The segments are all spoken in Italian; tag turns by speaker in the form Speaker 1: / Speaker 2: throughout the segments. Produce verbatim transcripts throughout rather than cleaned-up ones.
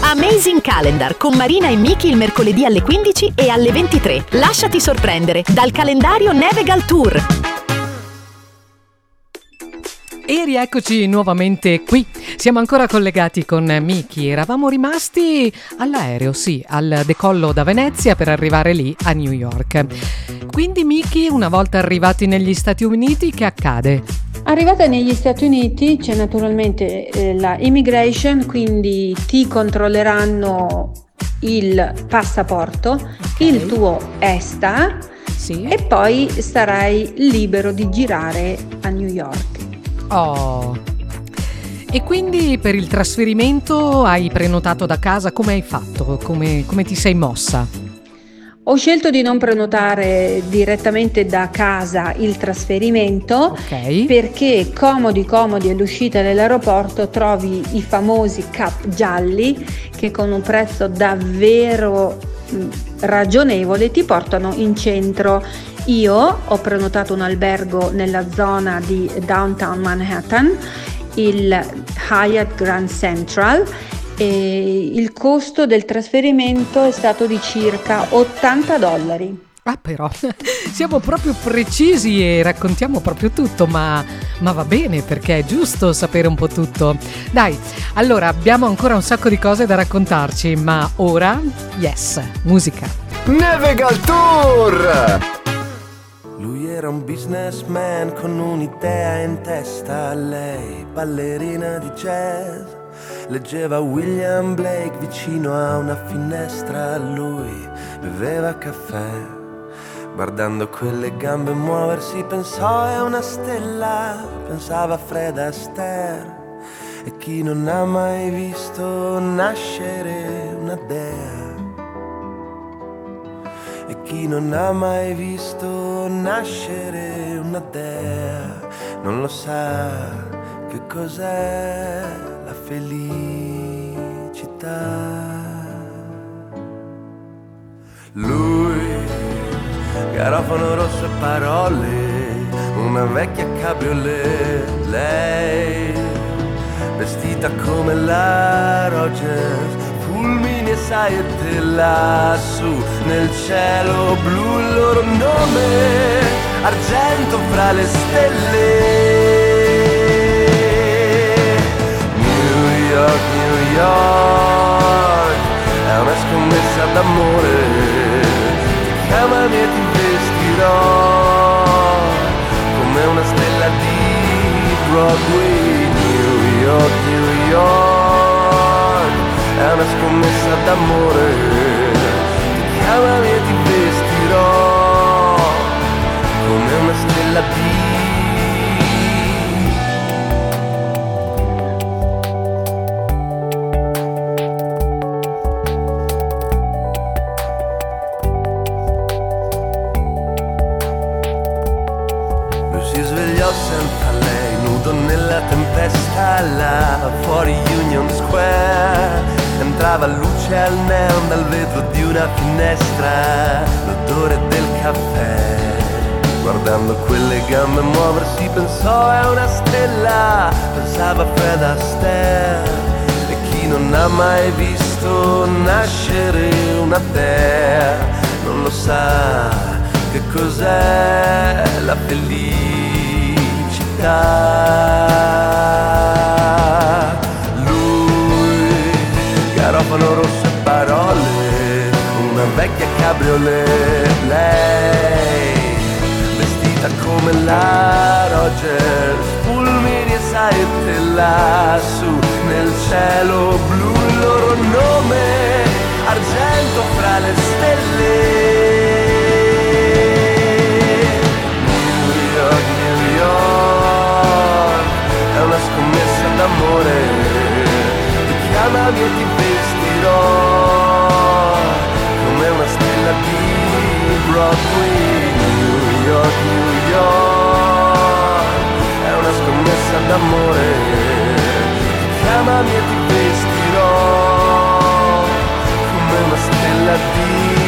Speaker 1: Amazing Calendar con Marina e Miki il mercoledì alle quindici e alle ventitré. Lasciati sorprendere dal calendario Nevegal Tour.
Speaker 2: E rieccoci nuovamente qui. Siamo ancora collegati con Miki. Eravamo rimasti all'aereo, sì, al decollo da Venezia per arrivare lì a New York. Quindi Miki, una volta arrivati negli Stati Uniti, che accade?
Speaker 3: Arrivata negli Stati Uniti c'è naturalmente eh, la immigration, quindi ti controlleranno il passaporto, okay, il tuo ESTA,
Speaker 2: sì,
Speaker 3: e poi sarai libero di girare a New York.
Speaker 2: Oh. E quindi per il trasferimento hai prenotato da casa? Come hai fatto? Come, come ti sei mossa?
Speaker 3: Ho scelto di non prenotare direttamente da casa il trasferimento,
Speaker 2: okay,
Speaker 3: perché comodi comodi all'uscita dell'aeroporto trovi i famosi cap gialli che con un prezzo davvero ragionevole ti portano in centro. Io ho prenotato un albergo nella zona di Downtown Manhattan, il Hyatt Grand Central, e il costo del trasferimento è stato di circa ottanta dollari.
Speaker 2: Ah, però siamo proprio precisi e raccontiamo proprio tutto, ma, ma va bene, perché è giusto sapere un po' tutto. Dai, allora abbiamo ancora un sacco di cose da raccontarci, ma ora, yes, musica.
Speaker 4: Nevegal Tour!
Speaker 5: Lui era un businessman con un'idea in testa, lei ballerina di jazz. Leggeva William Blake vicino a una finestra, lui beveva caffè. Guardando quelle gambe muoversi pensò è una stella, pensava a Fred Astaire. E chi non ha mai visto nascere una dea? E chi non ha mai visto nascere una dea non lo sa che cos'è la felicità. Lui, garofano rosso e parole, una vecchia cabriolet. Lei, vestita come la Rogers, fulmini e saette lassù nel cielo blu. Il loro nome, argento fra le stelle. New York, New York, è una scommessa d'amore. Ti chiamami e ti vestirò come una stella di Broadway. New York, New York, è una scommessa d'amore. Ti chiamami e ti vestirò come una stella di senza lei, nudo nella tempesta là fuori Union Square. Entrava luce al neon dal vetro di una finestra, l'odore del caffè. Guardando quelle gambe muoversi pensò è una stella, pensava a Fred Astaire. E chi non ha mai visto nascere una dea non lo sa che cos'è la felicità. Lui, garofano rosso e parole, una vecchia cabriolet. Lei, vestita come la Rogers, fulmini e saette lassù nel cielo blu. Il loro nome, argento fra le stelle. È una scommessa d'amore, ti chiamami e ti vestirò come una stella di Broadway. New York, New York, è una scommessa d'amore, ti chiamami e ti vestirò come una stella di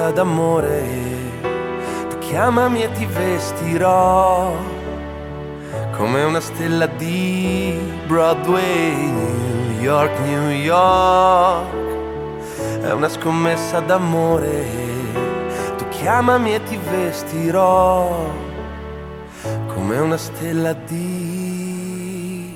Speaker 5: scommessa d'amore. Tu chiamami e ti vestirò come una stella di Broadway, New York, New York. È una scommessa d'amore. Tu chiamami e ti vestirò come una stella di...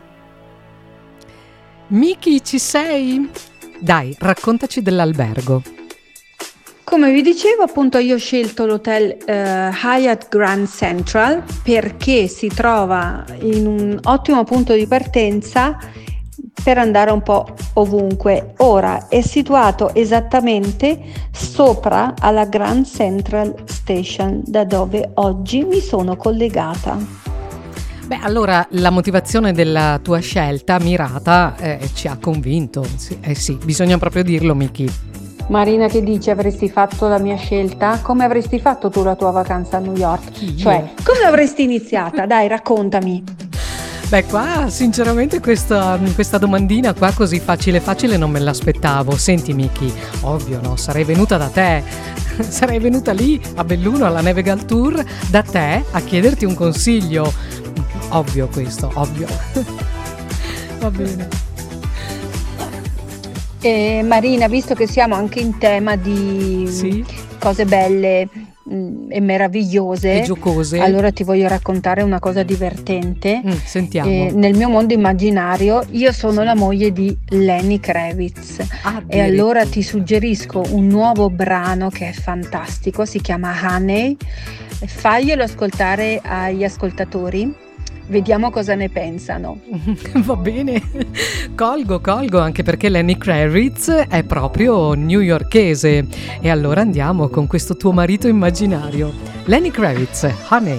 Speaker 2: Miki, ci sei? Dai, raccontaci dell'albergo.
Speaker 3: Come vi dicevo, appunto, io ho scelto l'hotel eh, Hyatt Grand Central perché si trova in un ottimo punto di partenza per andare un po' ovunque. Ora è situato esattamente sopra alla Grand Central Station, da dove oggi mi sono collegata.
Speaker 2: Beh, allora la motivazione della tua scelta mirata eh, ci ha convinto. Sì, eh sì, bisogna proprio dirlo, Miki.
Speaker 3: Marina, che dici? Avresti fatto la mia scelta? Come avresti fatto tu la tua vacanza a New York?
Speaker 2: Io?
Speaker 3: Cioè, come l'avresti iniziata? Dai, raccontami.
Speaker 2: Beh, qua sinceramente questa, questa domandina qua così facile facile non me l'aspettavo. Senti Miki, ovvio no, sarei venuta da te, sarei venuta lì a Belluno alla Navigal Tour da te a chiederti un consiglio. Ovvio questo, ovvio. Va bene.
Speaker 3: Eh, Marina, visto che siamo anche in tema di
Speaker 2: Sì?
Speaker 3: cose belle mh, e meravigliose,
Speaker 2: E giocose.
Speaker 3: allora ti voglio raccontare una cosa divertente.
Speaker 2: Mm, sentiamo.
Speaker 3: Eh, nel mio mondo immaginario io sono la moglie di Lenny Kravitz e allora ti suggerisco un nuovo brano che è fantastico, si chiama Honey. Faglielo ascoltare agli ascoltatori, vediamo cosa ne pensano.
Speaker 2: Va bene, colgo, colgo, anche perché Lenny Kravitz è proprio newyorkese. E allora andiamo con questo tuo marito immaginario. Lenny Kravitz, Honey.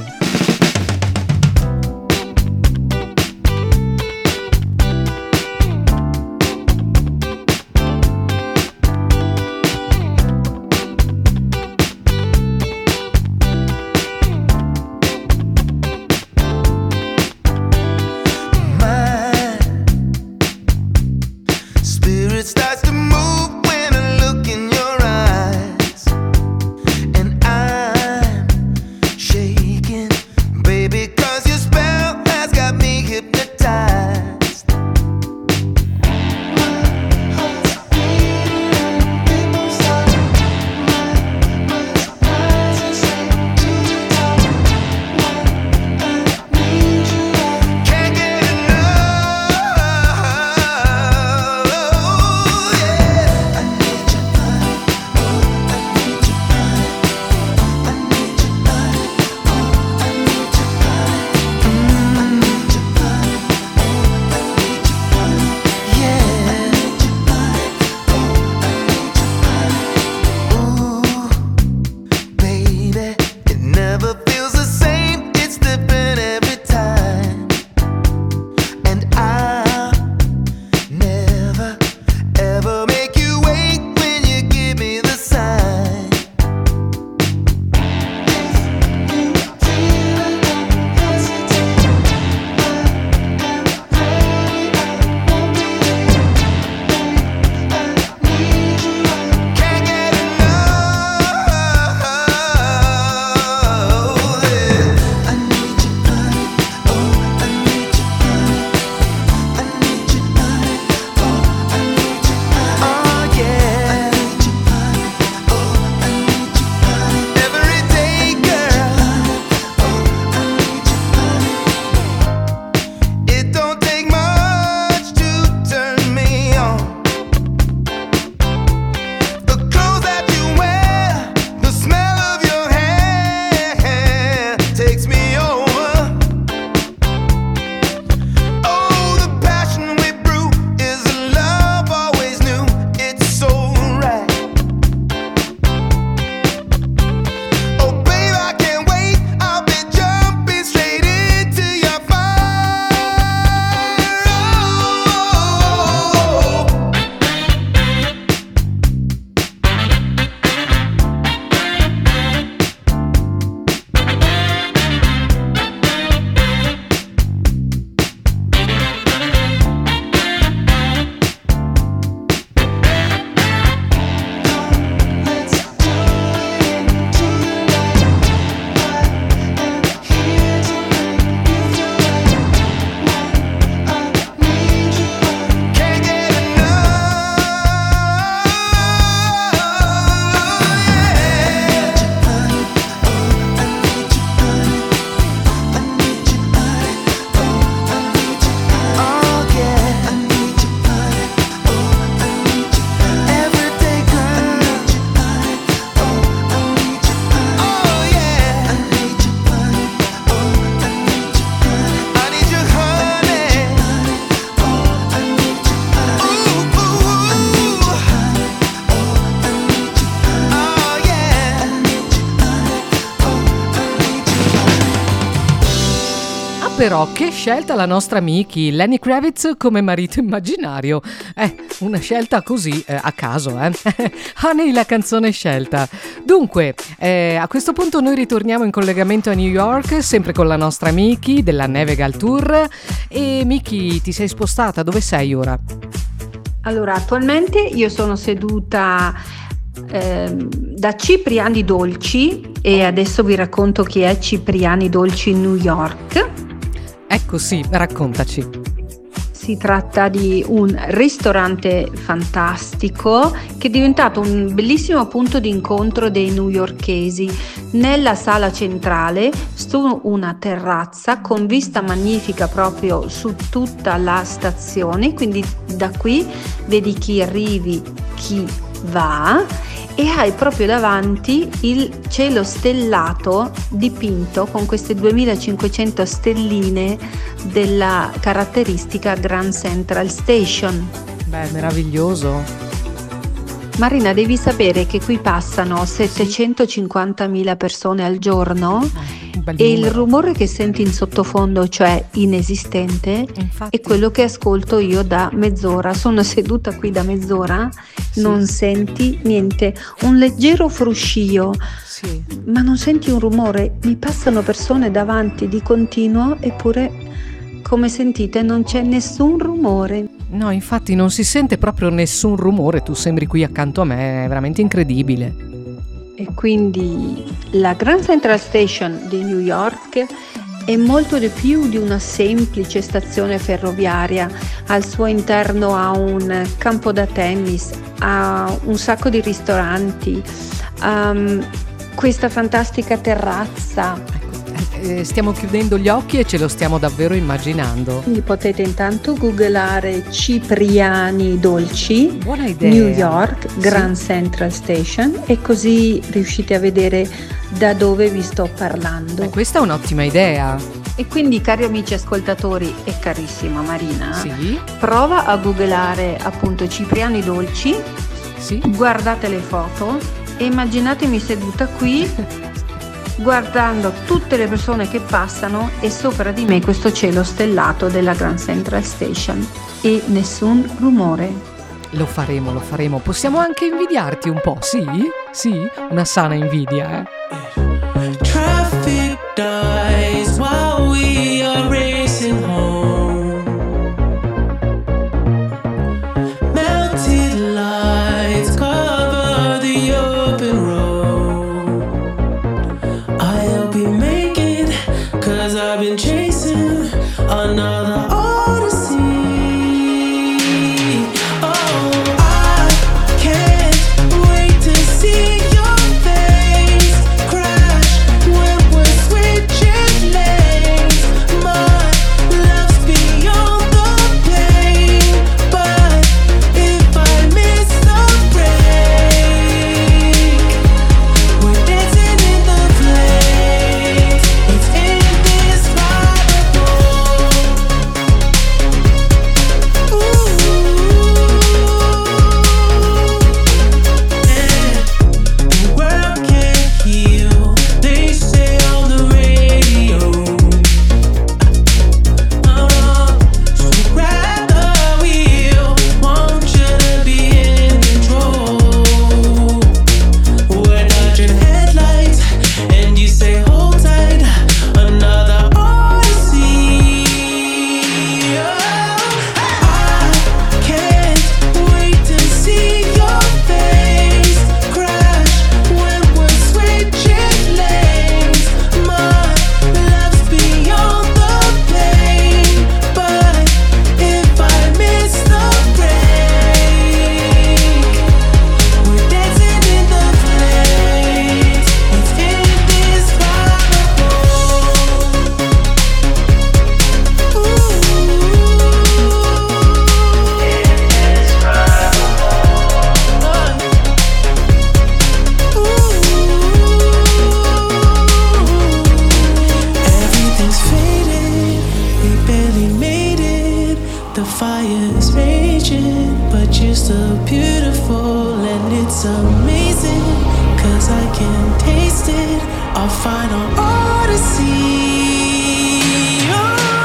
Speaker 5: Starts to move when I look in your eyes, and I'm shaking.
Speaker 2: però che scelta la nostra Miki, Lenny Kravitz come marito immaginario. Eh, una scelta così eh, a caso, eh. Honey, la canzone scelta. Dunque, eh, a questo punto noi ritorniamo in collegamento a New York, sempre con la nostra Miki della Nevegal Tour. E Miki, ti sei spostata? Dove sei ora?
Speaker 3: Allora, attualmente io sono seduta eh, da Cipriani Dolci e adesso vi racconto chi è Cipriani Dolci in New York.
Speaker 2: Ecco, sì, raccontaci.
Speaker 3: Si tratta di un ristorante fantastico che è diventato un bellissimo punto di incontro dei newyorkesi. Nella sala centrale, su una terrazza con vista magnifica proprio su tutta la stazione, quindi da qui vedi chi arrivi, chi va, e hai proprio davanti il cielo stellato dipinto con queste duemilacinquecento stelline della caratteristica Grand Central Station.
Speaker 2: Beh, meraviglioso.
Speaker 3: Marina, devi sapere che qui passano settecentocinquantamila persone al giorno e il rumore che senti in sottofondo, cioè inesistente,
Speaker 2: Infatti.
Speaker 3: è quello che ascolto io da mezz'ora. Sono seduta qui da mezz'ora,
Speaker 2: Sì.
Speaker 3: non senti niente, un leggero fruscio,
Speaker 2: Sì.
Speaker 3: ma non senti un rumore. Mi passano persone davanti di continuo, eppure, come sentite, non c'è nessun rumore.
Speaker 2: No, infatti non si sente proprio nessun rumore, tu sembri qui accanto a me, è veramente incredibile.
Speaker 3: E quindi la Grand Central Station di New York è molto di più di una semplice stazione ferroviaria. Al suo interno ha un campo da tennis, ha un sacco di ristoranti, um, questa fantastica terrazza.
Speaker 2: Eh, stiamo chiudendo gli occhi e ce lo stiamo davvero immaginando.
Speaker 3: Quindi potete intanto googlare Cipriani Dolci,
Speaker 2: Buona idea.
Speaker 3: New York,
Speaker 2: Sì.
Speaker 3: Grand Central Station, e così riuscite a vedere da dove vi sto parlando.
Speaker 2: Beh, questa è un'ottima idea.
Speaker 3: E quindi, cari amici ascoltatori e carissima Marina,
Speaker 2: Sì,
Speaker 3: prova a googlare appunto Cipriani Dolci,
Speaker 2: sì.
Speaker 3: guardate le foto e immaginatemi seduta qui guardando tutte le persone che passano e sopra di me questo cielo stellato della Grand Central Station e nessun rumore.
Speaker 2: Lo faremo, lo faremo. Possiamo anche invidiarti un po', sì? Sì? Una sana invidia, eh?
Speaker 6: Traffic dies while we are racing home. Melted lights cover the open road. I'll be making, cause I've been chasing another odyssey. Oh, I can't wait to see your face crash when we're switching lanes. My love's beyond the pain, but if I miss the break, we're dancing in the flames. It's indescribable. Ooh, yeah. The world can't heal, they say on the radio. Oh, so grab the wheel, want you to be in control. We're dodging headlights, and you say hold tight, another odyssey. I can't wait to see your face crash when we're switching lanes. My love's beyond the pain, but if I miss the break, we're dancing in the flames. It's indescribable. Everything's faded, we barely made it. The fire's raging, but you're still beautiful, and it's amazing, cause I can taste it, our final odyssey. Oh,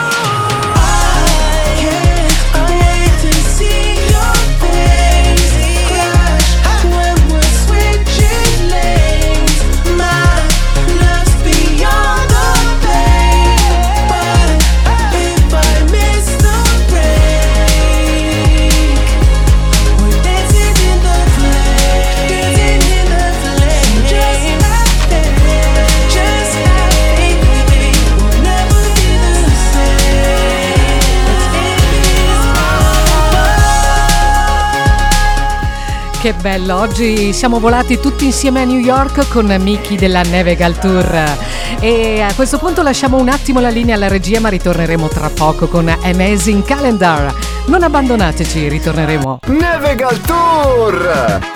Speaker 2: Che bello, oggi siamo volati tutti insieme a New York con Miki della Nevegal Tour e a questo punto lasciamo un attimo la linea alla regia, ma ritorneremo tra poco con Amazing Calendar. Non abbandonateci, ritorneremo.
Speaker 4: Nevegal Tour!